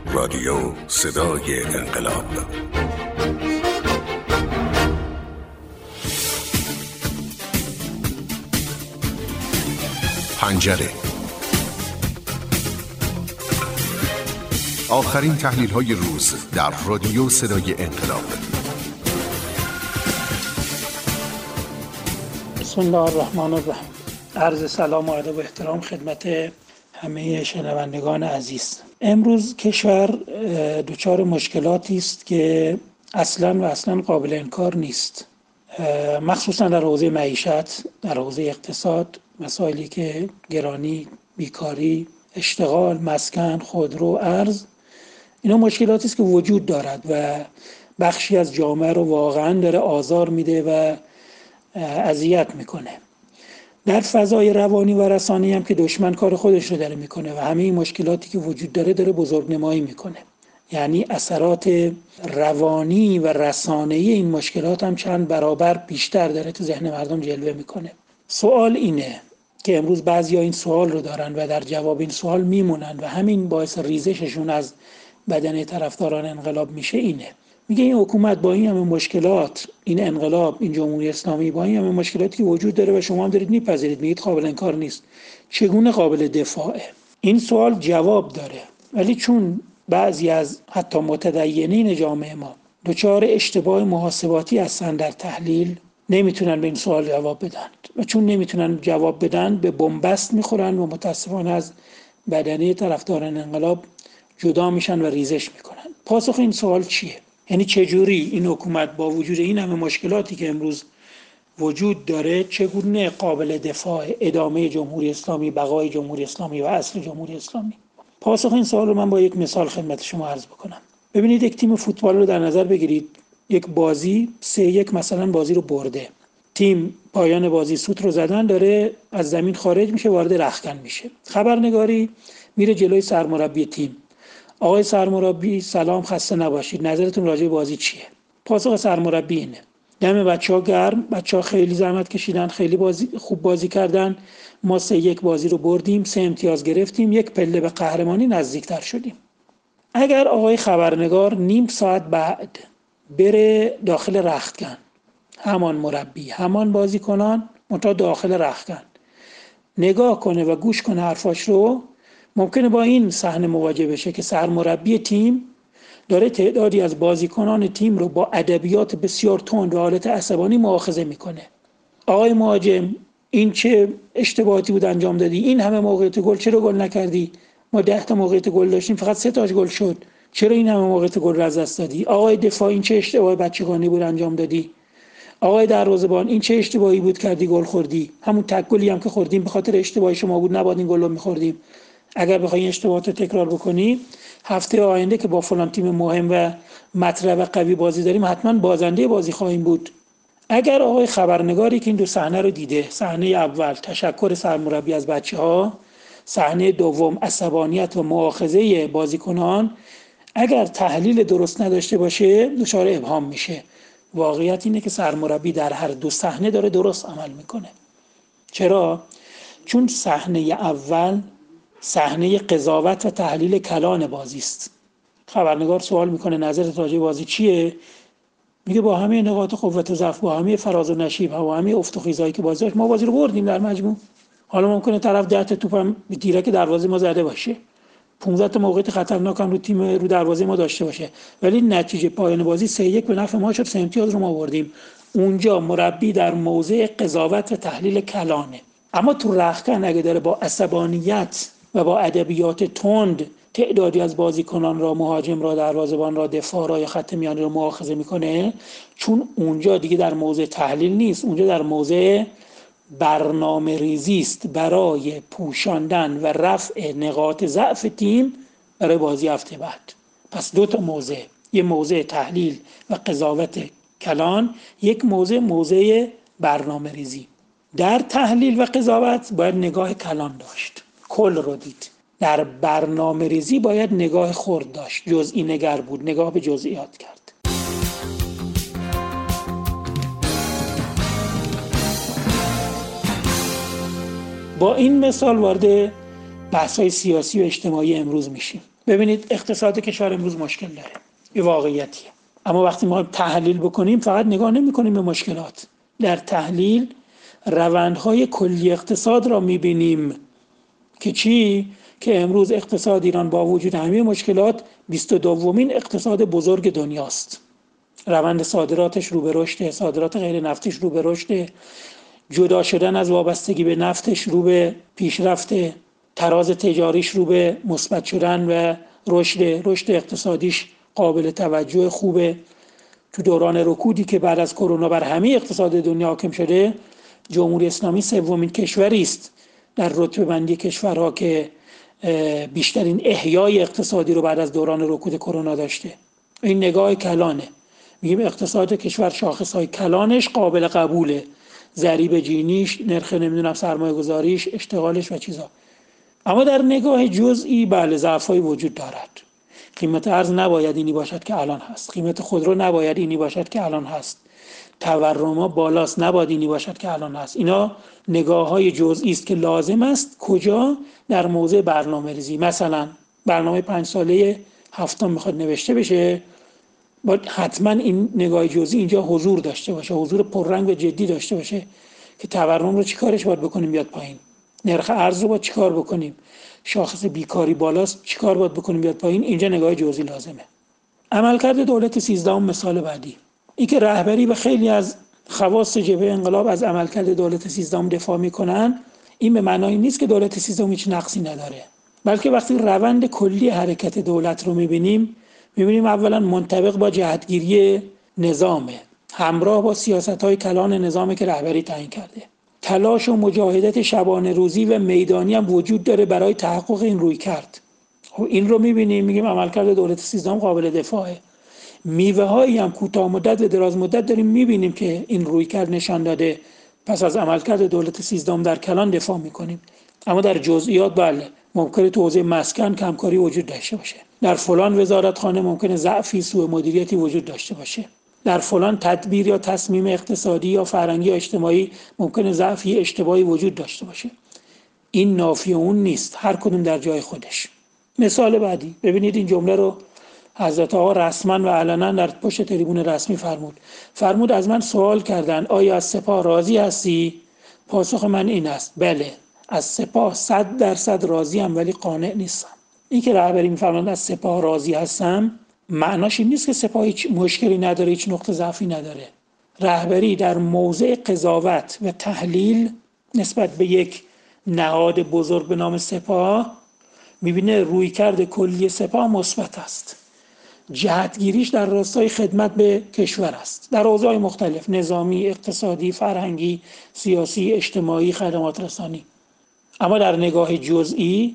رادیو صدای انقلاب. پنجره. آخرین تحلیل‌های روز در رادیو صدای انقلاب. بسم الله الرحمن الرحیم. عرض سلام و ادب و احترام خدمت همه شنوندگان عزیز. امروز کشور دچار مشکلاتی است که اصلا قابل انکار نیست، مخصوصا در حوزه معیشت، در حوزه اقتصاد، مسائلی که گرانی، بیکاری، اشتغال، مسکن، خودرو، ارز، اینا مشکلاتی است که وجود دارد و بخشی از جامعه رو واقعا داره آزار میده و اذیت میکنه. در فضای روانی و رسانه‌ای هم که دشمن کار خودش رو داره میکنه و همه این مشکلاتی که وجود داره بزرگنمایی میکنه. یعنی اثرات روانی و رسانه‌ای این مشکلات هم چند برابر بیشتر داره تو ذهن مردم جلوه میکنه. سوال اینه که امروز بعضیا این سوال رو دارن و در جواب این سوال میمونن و همین باعث ریزششون از بدنه طرفداران انقلاب میشه. اینه میگه این حکومت با این همه مشکلات، این انقلاب، این جمهوری اسلامی با این همه مشکلاتی که وجود داره و شما هم دارید میپذیرید، میگید قابل انکار نیست، چگونه قابل دفاعه؟ این سوال جواب داره، ولی چون بعضی از حتی متدینین جامعه ما دچار اشتباه محاسباتی هستن در تحلیل، نمیتونن به این سوال جواب بدن و چون نمیتونن جواب بدن به بنبست میخورن و متاسفانه از بدنه طرفداران انقلاب جدا میشن و ریزش میکنن. پاسخ این سوال چیه؟ یعنی چجوری این حکومت با وجود این همه مشکلاتی که امروز وجود داره چگونه قابل دفاع؟ ادامه جمهوری اسلامی، بقای جمهوری اسلامی و اصل جمهوری اسلامی. پاسخ این سوال رو من با یک مثال خدمت شما عرض بکنم. ببینید یک تیم فوتبال رو در نظر بگیرید، یک بازی 3-1 مثلا بازی رو برده، تیم پایان بازی سوت رو زدن، داره از زمین خارج میشه، وارد رختکن میشه. خبرنگاری میره جلوی سرمربی تیم، آقای سرمربی سلام، خسته نباشید، نظرتون راجع به بازی چیه؟ پاسخ سرمربی اینه: دم بچه‌ها گرم، بچه‌ها خیلی زحمت کشیدن، خیلی خوب بازی کردن، ما 3-1 بازی رو بردیم، 3 امتیاز گرفتیم، یک پله به قهرمانی نزدیکتر شدیم. اگر آقای خبرنگار نیم ساعت بعد بره داخل رختکن، همان مربی، همان بازیکنان منتها داخل رختکن، نگاه کنه و گوش کنه حرفاش رو، ممکنه با این صحنه مواجه بشه که سرمربی تیم داره تعدادی از بازیکنان تیم رو با ادبیات بسیار تند و حالت عصبانی مؤاخذه میکنه. آقای مهاجم، این چه اشتباهاتی بود انجام دادی؟ این همه موقعیت گل چرا گل نکردی؟ ما 10 تا موقعیت گل داشتیم، فقط 3 تاش گل شد، چرا این همه موقعیت گل رو از دست دادی؟ آقای دفاع، این چه اشتباه بچگانه بود انجام دادی؟ آقای دروازه‌بان، این چه اشتباهی بود کردی گل خوردی؟ همون تک گلی هم که خوردیم به خاطر اشتباه شما بود، نباید این گل رو می‌خوردیم. اگر بخوای این اشتباهات رو تکرار بکنی، هفته آینده که با فلان تیم مهم و مطرح و قوی بازی داریم، حتما بازنده بازی خواهیم بود. اگر آقای خبرنگاری که این دو صحنه رو دیده، صحنه اول تشکر سرمربی از بچه‌ها، صحنه دوم عصبانیت و مؤاخذه بازیکنان، اگر تحلیل درست نداشته باشه دچار ابهام میشه. واقعیت اینه که سرمربی در هر دو صحنه داره درست عمل میکنه. چرا؟ چون صحنه اول صحنه قضاوت و تحلیل کلان بازی است. خبرنگار سوال میکنه نظرت راجع به بازی چیه؟ میگه با همه نقاط قوت و ضعف، با همه فراز و نشیب، با همه افت و خیزایی که بازی داشت، ما بازی رو بردیم در مجموع. حالا ممکنه طرف 10 تا توپم به تیرک دروازه ما زده باشه، 15 تا موقعیت خطرناک هم رو دروازه ما داشته باشه، ولی نتیجه پایان بازی 3-1 به نفع ما شد، 3 امتیاز رو ما بردیم. اونجا مربی در موضع قضاوت و تحلیل کلانه. اما تو رختکن اگه داره با عصبانیت و با ادبیات تند تعدادی از بازیکنان را، مهاجم را، دروازه‌بان را، دفاع را یا خط میانی را مؤاخذه میکنه، چون اونجا دیگه در موضع تحلیل نیست، اونجا در موضع برنامه ریزی است برای پوشاندن و رفع نقاط ضعف تیم برای بازی هفته بعد. پس 2 تا موضع، یک موضع تحلیل و قضاوت کلان، یک موضع برنامه ریزی. در تحلیل و قضاوت باید نگاه کلان داشت، کل رو دید. در برنامه ریزی باید نگاه خرد داشت، جزئی نگر بود، نگاه به جزئیات کرد. با این مثال وارد بحث‌های سیاسی و اجتماعی امروز میشیم. ببینید اقتصاد کشور امروز مشکل داره، یه واقعیتیه. اما وقتی ما تحلیل بکنیم فقط نگاه نمی‌کنیم به مشکلات. در تحلیل روندهای کلی اقتصاد را می‌بینیم که چی؟ که امروز اقتصاد ایران با وجود همه مشکلات 22مین اقتصاد بزرگ دنیاست. روند صادراتش رو به رشد، صادرات غیر نفتیش رو به رشد، جدا شدن از وابستگی به نفتش رو به پیشرفت، تراز تجاریش رو به مثبت شدن و رشد اقتصادیش قابل توجه خوبه. تو دوران رکودی که بعد از کرونا بر همه اقتصاد دنیا حاکم شده، جمهوری اسلامی سومین کشوری است در رتبه بندی کشورها که بیشترین احیای اقتصادی رو بعد از دوران رکود کرونا داشته. این نگاه کلانه، میگیم اقتصاد کشور شاخصهای کلانش قابل قبوله، ضریب جینیش، نرخ سرمایه گذاریش، اشتغالش و چیزا. اما در نگاه جزئی بله ضعف‌های وجود دارد. قیمت ارز نباید اینی باشد که الان هست، قیمت خودرو نباید اینی باشد که الان هست، تورم بالاست نباید اینی باشد که الان هست. اینا نگاه‌های جزئی است که لازم است کجا در موضع برنامه‌ریزی، مثلا برنامه 5 ساله هفتم میخواد نوشته بشه، باید حتما این نگاه جزئی اینجا حضور داشته باشه، حضور پررنگ و جدی داشته باشه که تورم رو چیکارش باید بکنیم بیاد پایین، نرخ ارز رو باید چیکار بکنیم، شاخص بیکاری بالاست چیکار باید بکنیم بیاد پایین. اینجا نگاه جزئی لازمه. عملکرد دولت 13 مثال بعدی، این که رهبری و خیلی از خواص جبهه انقلاب از عملکرد دولت 13 دفاع میکنن، این به معنای نیست که دولت 13 هیچ نقصی نداره، بلکه وقتی روند کلی حرکت دولت رو میبینیم اولا منطبق با جهتگیری نظامه، همراه با سیاست‌های کلان نظامی که رهبری تعیین کرده. تلاش و مجاهدت شبانه روزی و میدانی هم وجود داره برای تحقق این رویکرد. این رو میبینیم، میگیم عملکرد دولت 13 قابل دفاعه. میوه هایی هم کوتاه مدت و دراز مدت داریم میبینیم که این رویکرد نشان داده. پس از عملکرد دولت 13 در کلان دفاع میکنیم. اما در جزئیات بله ممکنه تو حوزه مسکن کمکاری وجود داشته باشه، در فلان وزارتخانه ممکنه ضعفی، سوء مدیریتی وجود داشته باشه، در فلان تدبیر یا تصمیم اقتصادی یا فرهنگی یا اجتماعی ممکنه ضعفی، اشتباهی وجود داشته باشه. این نافی اون نیست، هر کدوم در جای خودش. مثال بعدی، ببینید این جمله رو حضرت آقا رسما و علنا در پشت تریبون رسمی فرمود از من سوال کردن آیا از سپاه راضی هستی؟ پاسخ من این است بله، از سپاه 100% راضی ام ولی قانع نیستم. این که رهبری میفرماند از سپاه راضی هستم معناش این نیست که سپاه هیچ مشکلی نداره، هیچ نقطه ضعفی نداره. رهبری در موضع قضاوت و تحلیل نسبت به یک نهاد بزرگ به نام سپاه میبینه رویکرد کلی سپاه مثبت است، جهتگیریش در راستای خدمت به کشور است در حوزه‌های مختلف، نظامی، اقتصادی، فرهنگی، سیاسی، اجتماعی، خدمات رسانی. اما در نگاه جزئی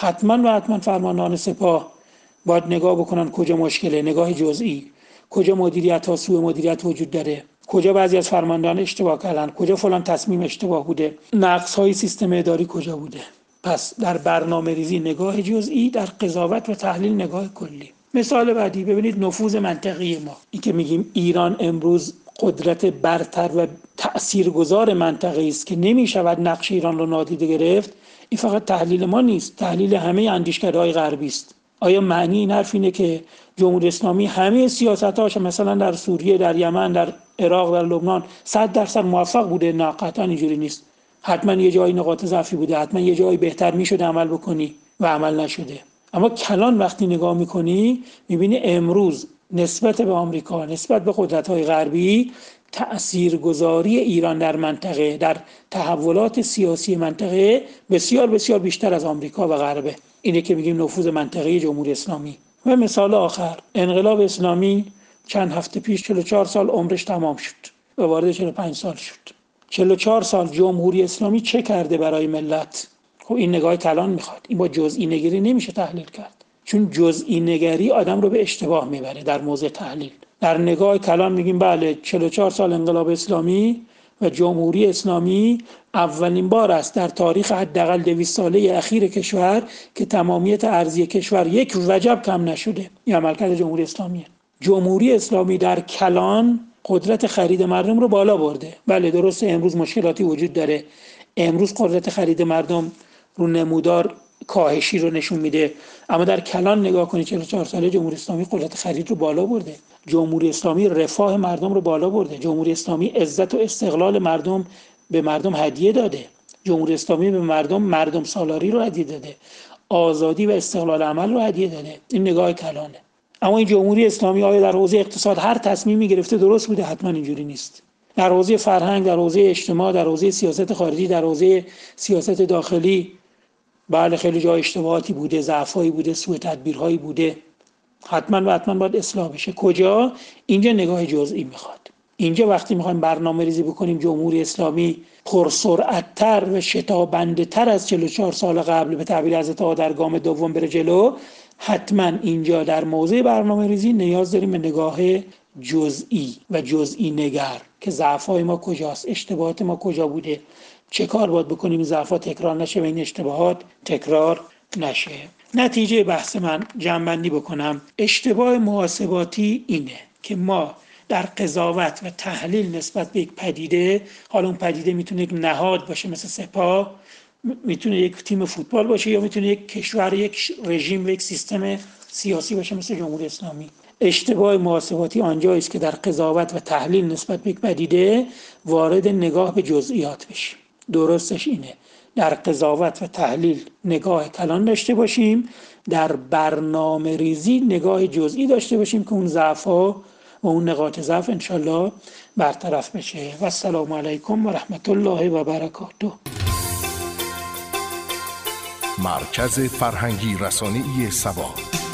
حتما فرماندهان سپاه باید نگاه بکنن کجا مشکله، نگاه جزئی، کجا مدیریت ها سوء مدیریت وجود داره، کجا بعضی از فرماندهان اشتباه کردن، کجا فلان تصمیم اشتباه بوده، نقص های سیستم اداری کجا بوده. پس در برنامه‌ریزی نگاه جزئی، در قضاوت و تحلیل نگاه کلی. مثال بعدی، ببینید نفوذ منطقی ما، این که میگیم ایران امروز قدرت برتر و تأثیرگذار منطقه‌ای است که نمی‌شود نقش ایران رو نادیده گرفت، این فقط تحلیل ما نیست، تحلیل همه اندیشکدهای غربی است. آیا معنی این حرف اینه که جمهوری اسلامی همه سیاستاش مثلا در سوریه، در یمن، در عراق، در لبنان 100% موفق بوده؟ نه، قطعا اینجوری نیست. حتما یه جایی نقاط ضعفی بوده، حتما یه جایی بهتر میشده عمل بکنی و عمل نشده. اما کلان وقتی نگاه میکنی میبینی امروز نسبت به آمریکا، نسبت به قدرت‌های غربی، تأثیرگذاری ایران در منطقه، در تحولات سیاسی منطقه بسیار بسیار بیشتر از آمریکا و غربه. اینه که میگیم نفوذ منطقه‌ای جمهوری اسلامی. و مثال آخر، انقلاب اسلامی چند هفته پیش 44 سال عمرش تمام شد و وارد 45 سال شد. 44 سال جمهوری اسلامی چه کرده برای ملت؟ خب این نگاه کلان میخواد. این با جزئی نگری نمیشه تحلیل کرد، چون جزئی نگری آدم رو به اشتباه میبره در موضع تحلیل. در نگاه کلان میگیم بله 44 سال انقلاب اسلامی و جمهوری اسلامی اولین بار است در تاریخ حداقل 200 ساله اخیر کشور که تمامیت ارضی کشور یک وجب کم نشده. این عملکرد جمهوری اسلامیه. جمهوری اسلامی در کلان قدرت خرید مردم رو بالا برده. بله درسته امروز مشکلاتی وجود داره، امروز قدرت خرید مردم رو نمودار کاهشی رو نشون میده. اما در کلان نگاه کنید 44 ساله جمهوری اسلامی قدرت خرید رو بالا برده، جمهوری اسلامی رفاه مردم رو بالا برده، جمهوری اسلامی عزت و استقلال مردم به مردم هدیه داده، جمهوری اسلامی به مردم سالاری رو هدیه داده، آزادی و استقلال عمل رو هدیه داده. این نگاه کلانه. اما این جمهوری اسلامی آیا در حوزه اقتصاد هر تصمیمی گرفته درست بوده؟ حتما اینجوری نیست. در حوزه فرهنگ، در حوزه اجتماع، در حوزه سیاست خارجی، در حوزه سیاست داخلی، بله خیلی جای اشتباهاتی بوده، ضعفایی بوده، سوء تدبیرهایی بوده. حتما باید اصلاح بشه. کجا؟ اینجا نگاه جزئی میخواد. اینجا وقتی میخوایم برنامه ریزی بکنیم جمهوری اسلامی پرسرعت‌تر و شتابنده‌تر از 44 سال قبل به تعبیر حضرت آقا در گام دوم بره جلو، حتما اینجا در موضع برنامه ریزی نیاز داریم به نگاه جزئی و جزئی نگر که ضعف‌های ما کجاست، اشتباهات ما کجا بوده، چه کار باید بکنیم این ضعف‌ها تکرار نشه و این اشتباهات تکرار نشه. نتیجه بحث من جمع‌بندی بکنم، اشتباه محاسباتی اینه که ما در قضاوت و تحلیل نسبت به یک پدیده، حالا اون پدیده میتونه یک نهاد باشه مثل سپاه، میتونه یک تیم فوتبال باشه، یا میتونه یک کشور، یک رژیم و یک سیستم سیاسی باشه مثل جمهوری اسلامی. اشتباه محاسباتی آنجایی است که در قضاوت و تحلیل نسبت به یک پدیده وارد نگاه به جزئیات بشیم. درستش اینه در قضاوت و تحلیل نگاه کلان داشته باشیم، در برنامه ریزی نگاه جزئی داشته باشیم که اون ضعف‌ها و اون نقاط ضعف انشالله برطرف بشه. و السلام علیکم و رحمت الله و برکاته. مرکز فرهنگی رسانه‌ای سبا.